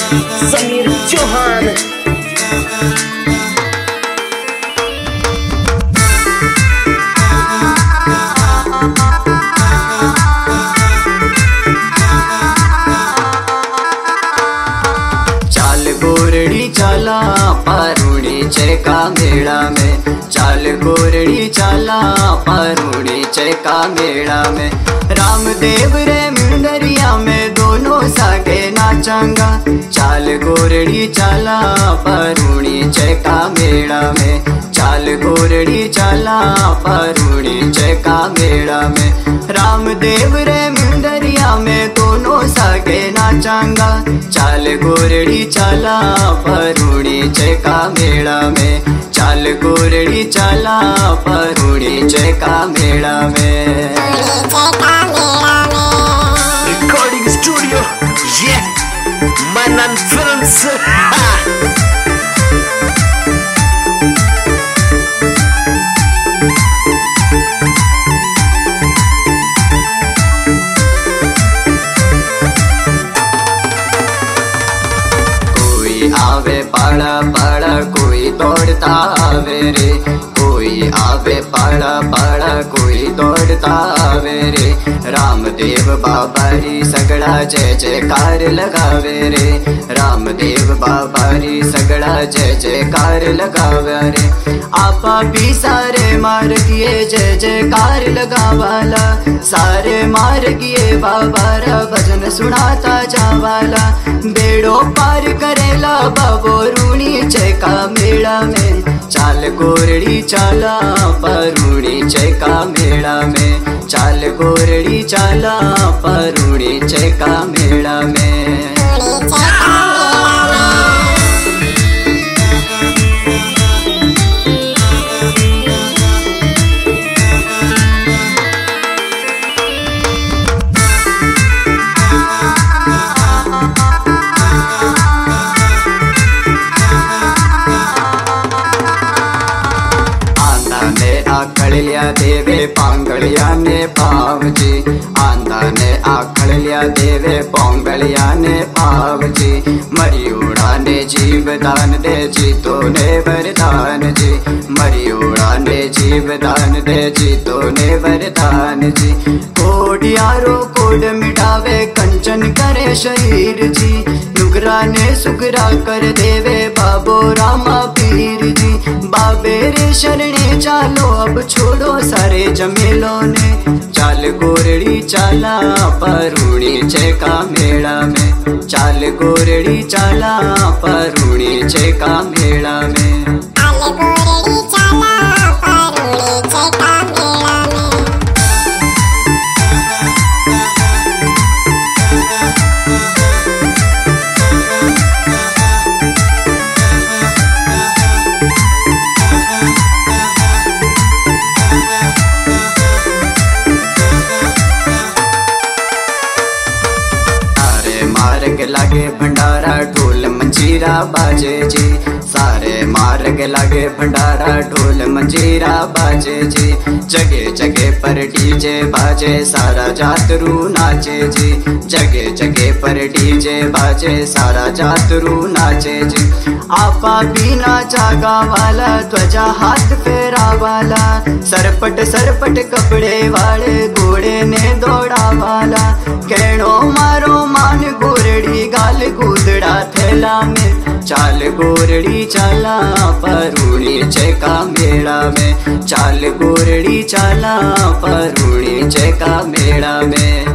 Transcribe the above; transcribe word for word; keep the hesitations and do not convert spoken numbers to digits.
समीर चौहान। चाल गोरड़ी चाला पारुणी चैका मेला में, चाल गोरड़ी चाला पारुणी चैका मेला में। रामदेव रे मिंदरिया में दोनों सागे नाचांगा, चाल गोरड़ी चाला पारुणी चैका मेला में, चाल गोरड़ी चाला पारुणी चैका मेला में। रामदेव रे मिंदरिया में दोनों सागे नाचांगा, चाल गोरड़ी चाला पारुणी चैका मेला में, चाल गोरड़ी चाला पारुणी चैका मेला में। रिकॉर्डिंग स्टूडियो ये मनन फिल्म्स। आवे पाड़ा पाड़ा कोई दौड़ता आवे रे, कोई आवे पाड़ा पाड़ा कोई दौड़ता आवे रे। रामदेव बाबा री सगड़ा जय जयकार लगावे रे, रामदेव बाबा री सगड़ा जय जयकार लगावे रे। आपा भी सारे मार किए जय जयकार लगावाला, सारे मार किए बाबा रा भजन सुनाता जावाला। बेड़ो पार करेला बाबो रूणी चैका मेला में, चाल गोरड़ी चाला पारुणी चैका मेला में, चाल गोरड़ी चाला पारुणी चैका मेला में। आखड़ लिया देवे पांगलिया ने पाव जी, आंधा ने आखड़ लिया देवे पांगलिया ने पाव जी। मरियोड़ा ने जीव दान दे जी तो ने वरदान जी, मरियोड़ा ने जीव दान दे जी तो ने वरदान जी। कोडियारो कोड मिटावे कंचन करे शरीर जी, नुगरा ने सुगरा कर देवे बाबो रामा पीर जी। बाबे रे शरणे चालो अब छोड़ो सारे जमेलों ने, चाल गोरड़ी चाला पारुणी चैका मेला में, चाल गोरड़ी चाला पारुणी चैका मेला में। मार्ग लागे भंडारा ढोल मंजीरा बाजे जी, सारे मार्ग लागे भंडारा ढोल मंजीरा बाजे जी। जगह जगह पर डीजे बाजे सारा जात रू नाचे जी, जगह जगह पर डीजे बाजे सारा जात रू नाचे जी। आपा भी नाचा गावाला ध्वजा हाथ फेरा वाला, सरपट सरपट कपड़े वाले घोड़े ने दौड़ा वाला। कहणो मारो मान गोरड़ी गाल कूदड़ा थैला में, चाल गोरड़ी चाला पारुणी चैका मेला में, चाल गोरड़ी चाला पारुणी चैका मेला में।